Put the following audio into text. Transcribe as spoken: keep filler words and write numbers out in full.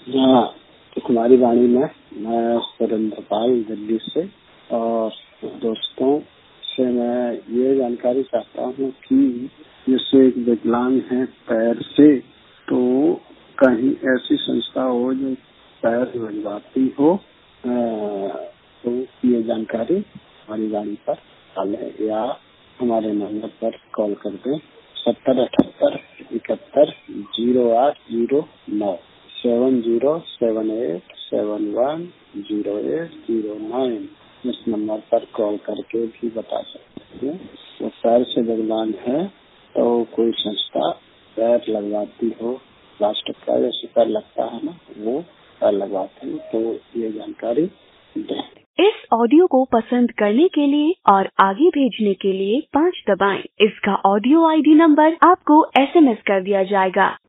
हाँ, तुम्हारी वाणी में मैं सुरेंद्र पाल दिल्ली से। और दोस्तों से मैं ये जानकारी चाहता हूँ कि जैसे एक विकलांग है पैर से, तो कहीं ऐसी संस्था हो जो पैर लगवाती हो, अ, तो ये जानकारी हमारी वाणी पर डालें या हमारे नंबर पर कॉल कर दें। सत्तर अठहत्तर इकहत्तर जीरो आठ जीरो नौ seven zero seven eight seven one zero eight zero nine इस नंबर पर कॉल करके भी बता सकते हैं। वो पैर से विकलांग है तो कोई संस्था पैर लगवाती हो, प्लास्टिक का जैसे पैर लगता है ना, वो पैर लगवाते हैं, तो ये जानकारी दें। इस ऑडियो को पसंद करने के लिए और आगे भेजने के लिए पाँच दबाएं। इसका ऑडियो आईडी नंबर आपको एसएमएस कर दिया जाएगा।